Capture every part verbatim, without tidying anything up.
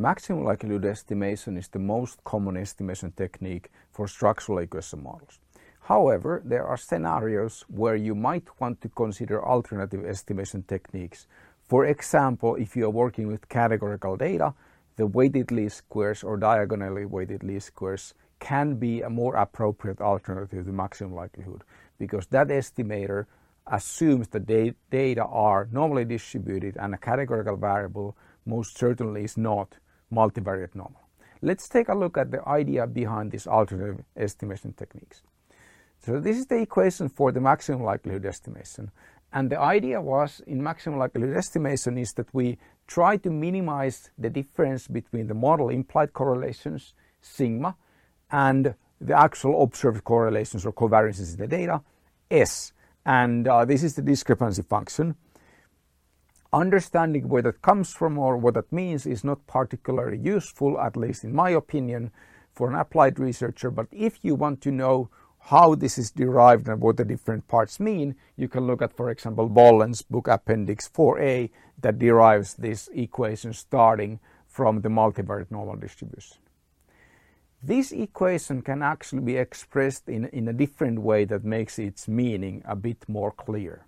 maximum likelihood estimation is the most common estimation technique for structural equation models. However, there are scenarios where you might want to consider alternative estimation techniques. For example, if you are working with categorical data, the weighted least squares or diagonally weighted least squares can be a more appropriate alternative to maximum likelihood, because that estimator assumes the da- data are normally distributed and a categorical variable most certainly is not multivariate normal. Let's take a look at the idea behind these alternative estimation techniques. So this is the equation for the maximum likelihood estimation. And the idea was in maximum likelihood estimation is that we try to minimize the difference between the model implied correlations, sigma, and the actual observed correlations or covariances in the data, S. And uh, this is the discrepancy function. Understanding where that comes from or what that means is not particularly useful, at least in my opinion, for an applied researcher. But if you want to know how this is derived and what the different parts mean, you can look at, for example, Bollen's book Appendix four A that derives this equation starting from the multivariate normal distribution. This equation can actually be expressed in, in a different way that makes its meaning a bit more clear.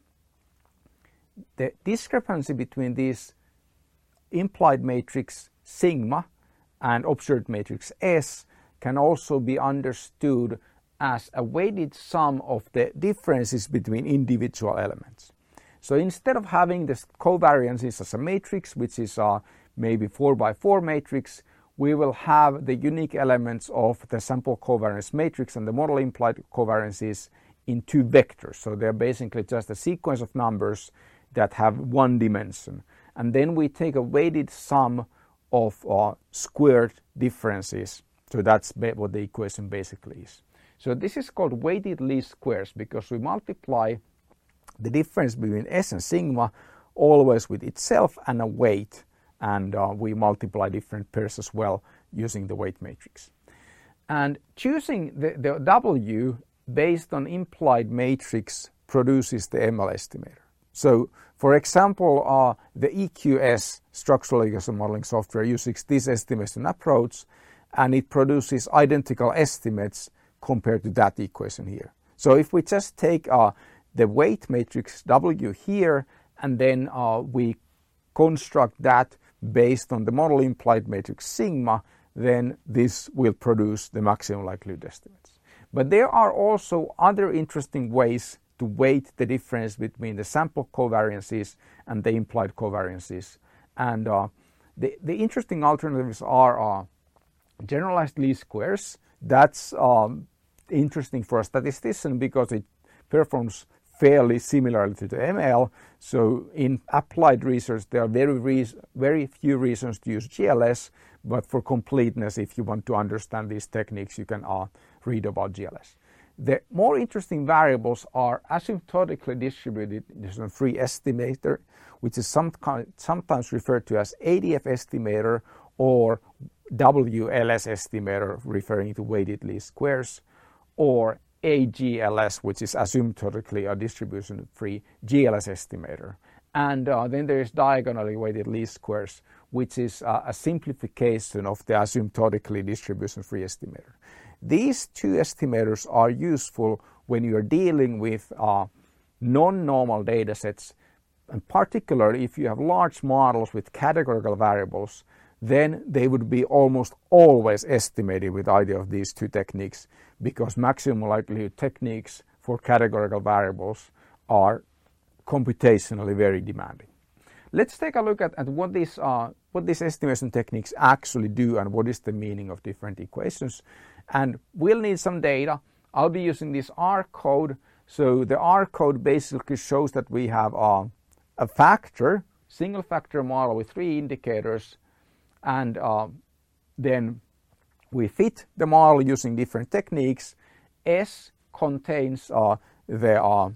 The discrepancy between this implied matrix sigma and observed matrix S can also be understood as a weighted sum of the differences between individual elements. So instead of having the covariances as a matrix, which is a maybe four by four matrix, we will have the unique elements of the sample covariance matrix and the model implied covariances in two vectors. So they're basically just a sequence of numbers that have one dimension. And then we take a weighted sum of uh, squared differences. So that's what the equation basically is. So this is called weighted least squares because we multiply the difference between S and sigma always with itself and a weight. And uh, we multiply different pairs as well using the weight matrix. And choosing the, the W based on implied matrix produces the M L estimator. So, for example, uh, the E Q S structural equation modeling software uses this estimation approach, and it produces identical estimates compared to that equation here. So if we just take uh, the weight matrix W here, and then uh, we construct that based on the model implied matrix sigma, then this will produce the maximum likelihood estimates. But there are also other interesting ways to weight the difference between the sample covariances and the implied covariances. And uh, the, the interesting alternatives are uh, generalized least squares. That's um, interesting for a statistician because it performs fairly similarly to the M L. So in applied research, there are very, reas- very few reasons to use G L S, but for completeness, if you want to understand these techniques, you can uh, read about G L S. The more interesting variables are asymptotically distributed free estimator, which is some kind, sometimes referred to as A D F estimator or W L S estimator, referring to weighted least squares, or A G L S, which is asymptotically a distribution-free G L S estimator. And uh, then there is diagonally weighted least squares, which is uh, a simplification of the asymptotically distribution-free estimator. These two estimators are useful when you are dealing with uh, non-normal data sets, and particularly if you have large models with categorical variables, then they would be almost always estimated with either of these two techniques, because maximum likelihood techniques for categorical variables are computationally very demanding. Let's take a look at, at what, these, uh, what these estimation techniques actually do and what is the meaning of different equations. And we'll need some data. I'll be using this R code. So the R code basically shows that we have uh, a factor, single factor model with three indicators, and uh, then we fit the model using different techniques. S contains uh, the uh,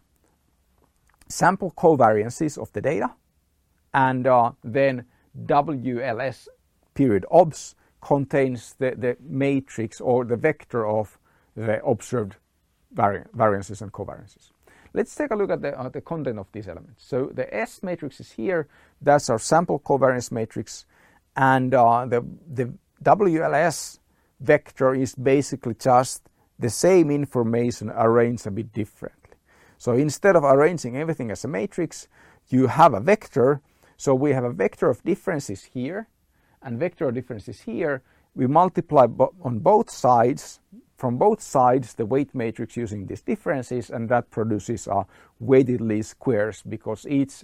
sample covariances of the data, and uh, then W L S period obs contains the, the matrix or the vector of the observed vari variances and covariances. Let's take a look at the, uh, the content of these elements. So the S matrix is here. That's our sample covariance matrix. And uh, the, the W L S vector is basically just the same information arranged a bit differently. So instead of arranging everything as a matrix, you have a vector. So we have a vector of differences here and vector of differences here. We multiply bo- on both sides, from both sides, the weight matrix using these differences, and that produces a weighted least squares, because each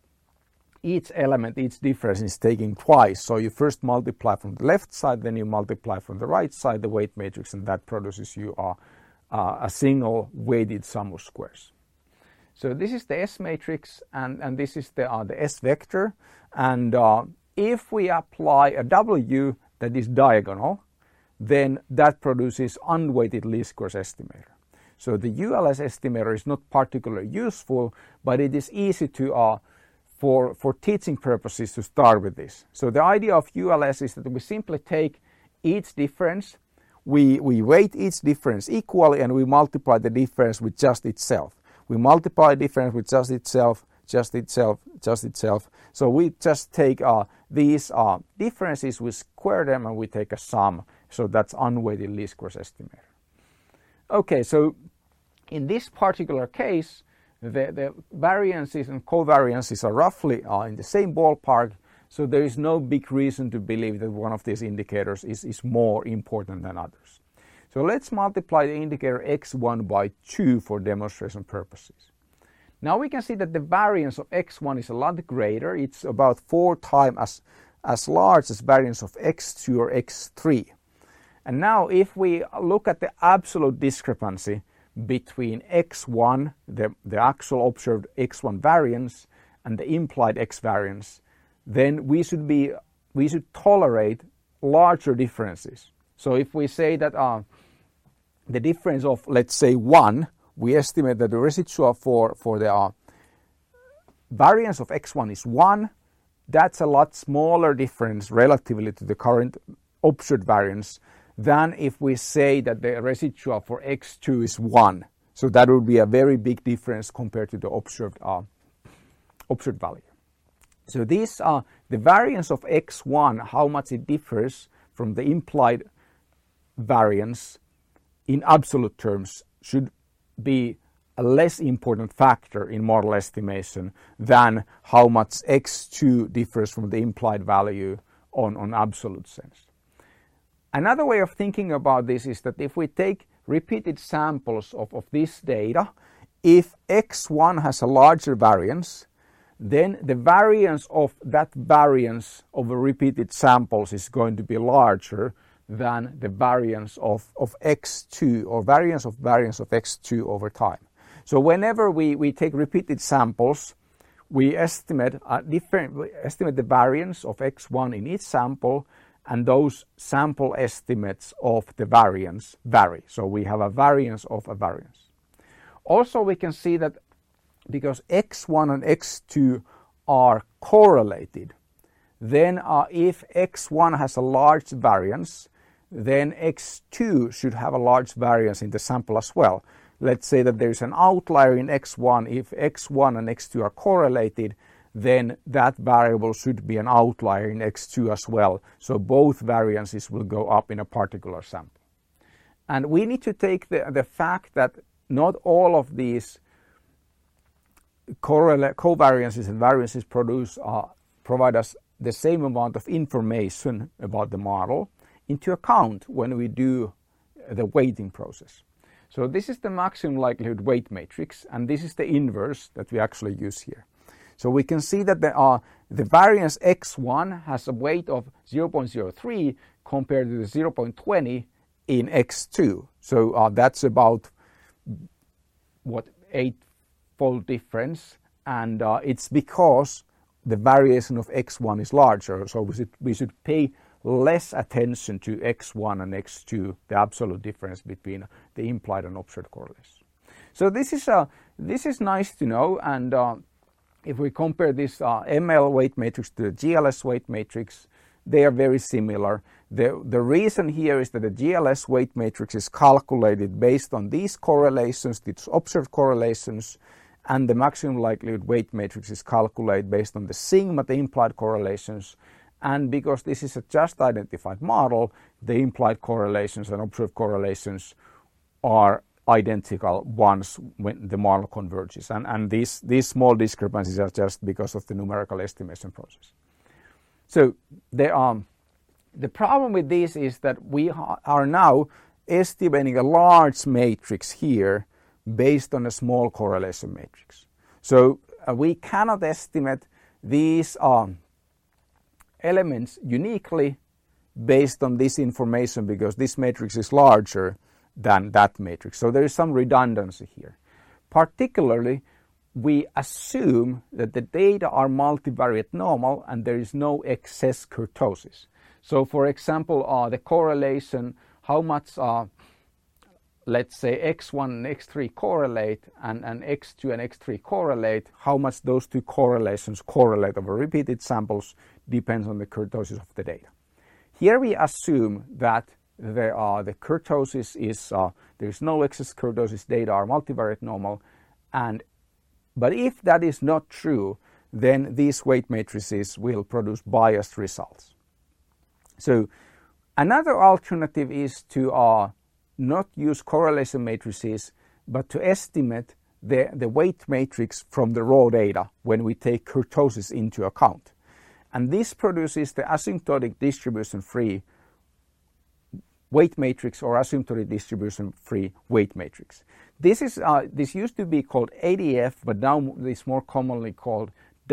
each element, each difference is taking twice. So you first multiply from the left side, then you multiply from the right side the weight matrix, and that produces you a, a, a single weighted sum of squares. So this is the S matrix, and, and this is the, uh, the S vector. And uh, if we apply a W that is diagonal, then that produces unweighted least squares estimator. So the U L S estimator is not particularly useful, but it is easy to uh, For, for teaching purposes to start with this. So the idea of U L S is that we simply take each difference, we, we weight each difference equally, and we multiply the difference with just itself. We multiply the difference with just itself, just itself, just itself. So we just take uh, these uh, differences, we square them, and we take a sum. So that's unweighted least squares estimator. Okay, so in this particular case, The, the variances and covariances are roughly uh, in the same ballpark, so there is no big reason to believe that one of these indicators is, is more important than others. So let's multiply the indicator x one by two for demonstration purposes. Now we can see that the variance of x one is a lot greater. It's about four times as, as large as variance of x two or x three. And now if we look at the absolute discrepancy between x one, the, the actual observed x one variance, and the implied x variance, then we should be we should tolerate larger differences. So if we say that uh, the difference of, let's say, one, we estimate that the residual for for the uh, variance of x one is one. That's a lot smaller difference relatively to the current observed variance than if we say that the residual for x two is one. So that would be a very big difference compared to the observed, uh, observed value. So these are the variance of x one, how much it differs from the implied variance in absolute terms, should be a less important factor in model estimation than how much x two differs from the implied value on, on absolute sense. Another way of thinking about this is that if we take repeated samples of, of this data, if x one has a larger variance, then the variance of that variance of the repeated samples is going to be larger than the variance of, of x two, or variance of variance of x two over time. So whenever we, we take repeated samples, we estimate, a different, we estimate the variance of x one in each sample, and those sample estimates of the variance vary. So we have a variance of a variance. Also, we can see that because x one and x two are correlated, then uh, if x one has a large variance, then x two should have a large variance in the sample as well. Let's say that there's an outlier in x one. If x one and x two are correlated, then that variable should be an outlier in x two as well. So both variances will go up in a particular sample. And we need to take the, the fact that not all of these covariances and variances produce uh, provide us the same amount of information about the model into account when we do the weighting process. So this is the maximum likelihood weight matrix, and this is the inverse that we actually use here. So we can see that the, uh, the variance x one has a weight of zero point zero three compared to the zero point two zero in x two. So uh, that's about, what, eight-fold difference. And uh, it's because the variation of x one is larger. So we should, we should pay less attention to x one and x two, the absolute difference between the implied and observed correlation. So this is, uh, this is nice to know. And uh, if we compare this uh, M L weight matrix to the G L S weight matrix, they are very similar. The, the reason here is that the G L S weight matrix is calculated based on these correlations, these observed correlations, and the maximum likelihood weight matrix is calculated based on the sigma, the implied correlations. And because this is a just identified model, the implied correlations and observed correlations are identical once when the model converges. And, and these, these small discrepancies are just because of the numerical estimation process. So there are, the problem with this is that we are now estimating a large matrix here based on a small correlation matrix. So uh, we cannot estimate these um, elements uniquely based on this information because this matrix is larger than that matrix. So there is some redundancy here. Particularly, we assume that the data are multivariate normal and there is no excess kurtosis. So for example, uh, the correlation, how much uh, let's say x one and x three correlate and, and x two and x three correlate, how much those two correlations correlate over repeated samples depends on the kurtosis of the data. Here we assume that there are, the kurtosis is, uh, there is no excess kurtosis, data are multivariate normal, and but if that is not true, then these weight matrices will produce biased results. So another alternative is to uh, not use correlation matrices, but to estimate the, the weight matrix from the raw data when we take kurtosis into account. And this produces the asymptotic distribution-free weight matrix or asymptotic distribution-free weight matrix. This is uh, this used to be called A D F, but now it's more commonly called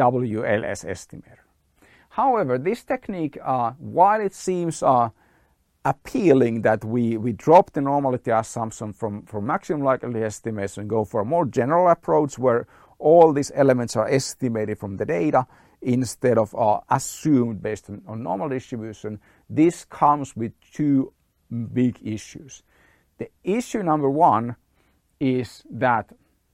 W L S estimator. However, this technique, uh, while it seems uh, appealing that we, we drop the normality assumption from, from maximum likelihood estimation and go for a more general approach where all these elements are estimated from the data instead of uh, assumed based on, on normal distribution, this comes with two big issues. The issue number one is that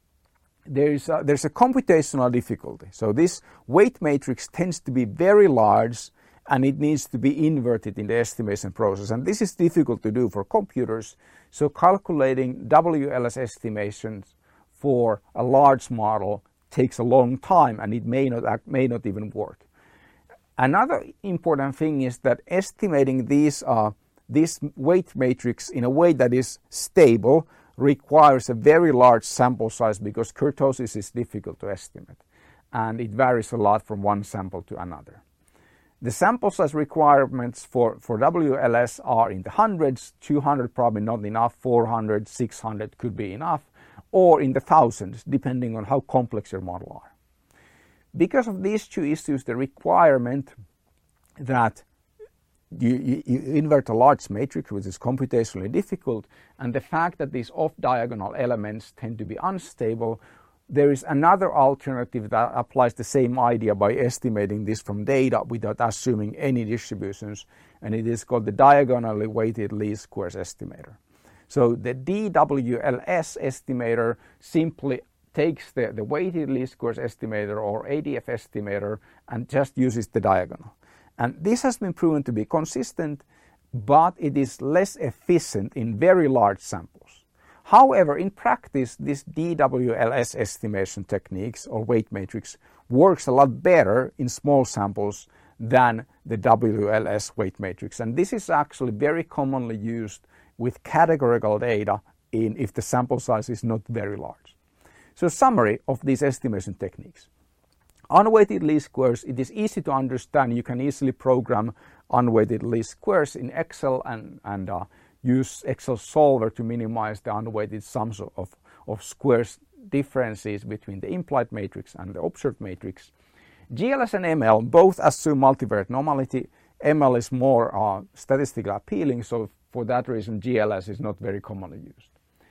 there is a, there's a computational difficulty. So this weight matrix tends to be very large and it needs to be inverted in the estimation process. And this is difficult to do for computers. So calculating W L S estimations for a large model takes a long time and it may not, act, may not even work. Another important thing is that estimating these, uh, this weight matrix in a way that is stable requires a very large sample size because kurtosis is difficult to estimate and it varies a lot from one sample to another. The sample size requirements for, for W L S are in the hundreds, two hundred probably not enough, four hundred, six hundred could be enough, or in the thousands depending on how complex your model are. Because of these two issues, the requirement that You, you, you invert a large matrix, which is computationally difficult, and the fact that these off-diagonal elements tend to be unstable, there is another alternative that applies the same idea by estimating this from data without assuming any distributions, and it is called the diagonally weighted least squares estimator. So the D W L S estimator simply takes the, the weighted least squares estimator or A D F estimator and just uses the diagonal. And this has been proven to be consistent, but it is less efficient in very large samples. However, in practice, this D W L S estimation techniques or weight matrix works a lot better in small samples than the W L S weight matrix. And this is actually very commonly used with categorical data in if the sample size is not very large. So summary of these estimation techniques. Unweighted least squares, it is easy to understand. You can easily program unweighted least squares in Excel and, and uh, use Excel solver to minimize the unweighted sums of, of, of squares differences between the implied matrix and the observed matrix. G L S and M L both assume multivariate normality. M L is more uh, statistically appealing, so for that reason G L S is not very commonly used.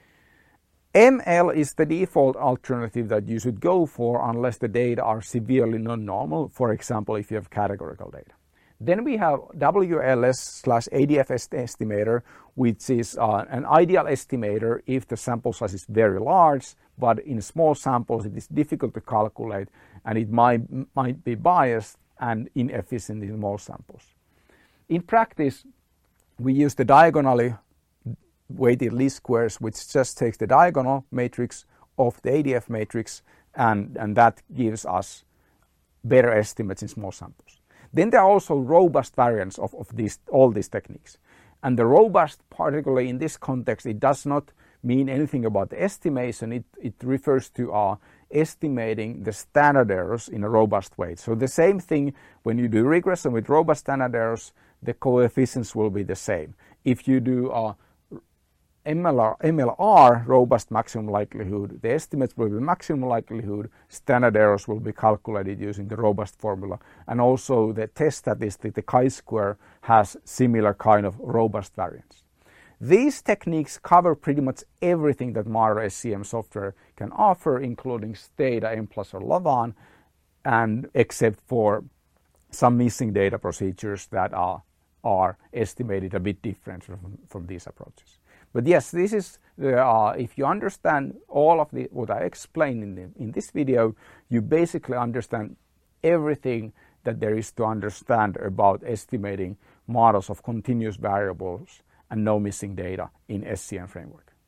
M L is the default alternative that you should go for unless the data are severely non-normal, for example, if you have categorical data. Then we have W L S slash A D F estimator, which is uh, an ideal estimator if the sample size is very large, but in small samples it is difficult to calculate and it might, might be biased and inefficient in small samples. In practice, we use the diagonally weighted least squares, which just takes the diagonal matrix of the A D F matrix, and, and that gives us better estimates in small samples. Then there are also robust variants of, of these, all these techniques. And the robust, particularly in this context, it does not mean anything about the estimation. It, it refers to uh, estimating the standard errors in a robust way. So the same thing when you do regression with robust standard errors, the coefficients will be the same. If you do uh, M L R, M L R, robust maximum likelihood, the estimates will be maximum likelihood, standard errors will be calculated using the robust formula, and also the test statistic, the chi-square, has similar kind of robust variance. These techniques cover pretty much everything that modern S C M software can offer, including Stata, mPlus, or Lavaan, and except for some missing data procedures that are, are estimated a bit different from, from these approaches. But yes, this is the, uh, if you understand all of the, what I explained in, the, in this video, you basically understand everything that there is to understand about estimating models of continuous variables and no missing data in S C M framework.